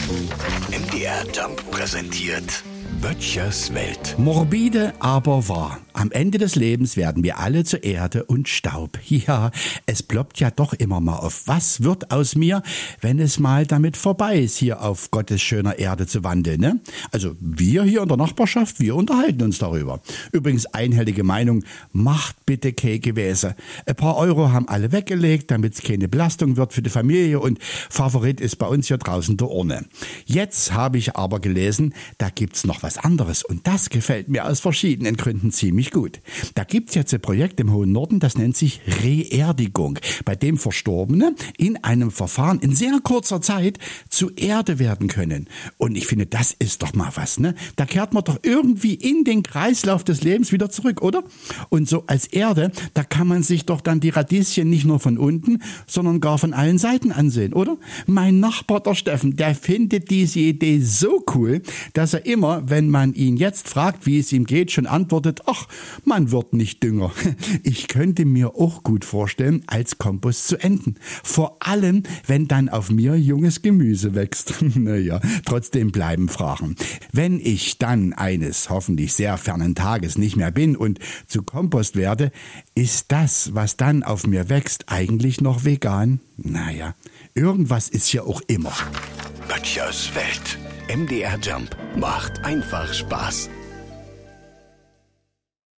MDR Jump präsentiert Böttchers Welt. Morbide, aber wahr. Am Ende des Lebens werden wir alle zu Erde und Staub. Ja, es ploppt ja doch immer mal auf. Was wird aus mir, wenn es mal damit vorbei ist, hier auf Gottes schöner Erde zu wandeln, ne? Also wir hier in der Nachbarschaft, wir unterhalten uns darüber. Übrigens einhellige Meinung, macht bitte keine Gewäße. Ein paar Euro haben alle weggelegt, damit es keine Belastung wird für die Familie und Favorit ist bei uns hier draußen der Urne. Jetzt habe ich aber gelesen, da gibt's noch was anderes und das gefällt mir aus verschiedenen Gründen ziemlich gut. Da gibt's jetzt ein Projekt im hohen Norden, das nennt sich Reerdigung, bei dem Verstorbene in einem Verfahren in sehr kurzer Zeit zu Erde werden können. Und ich finde, das ist doch mal was, ne? Da kehrt man doch irgendwie in den Kreislauf des Lebens wieder zurück, oder? Und so als Erde, da kann man sich doch dann die Radieschen nicht nur von unten, sondern gar von allen Seiten ansehen, oder? Mein Nachbar, der Steffen, der findet diese Idee so cool, dass er immer, wenn man ihn jetzt fragt, wie es ihm geht, schon antwortet, ach, man wird nicht Dünger. Ich könnte mir auch gut vorstellen, als Kompost zu enden. Vor allem, wenn dann auf mir junges Gemüse wächst. Naja, trotzdem bleiben Fragen. Wenn ich dann eines hoffentlich sehr fernen Tages nicht mehr bin und zu Kompost werde, ist das, was dann auf mir wächst, eigentlich noch vegan? Naja, irgendwas ist ja auch immer. Böttchers Welt. MDR Jump macht einfach Spaß.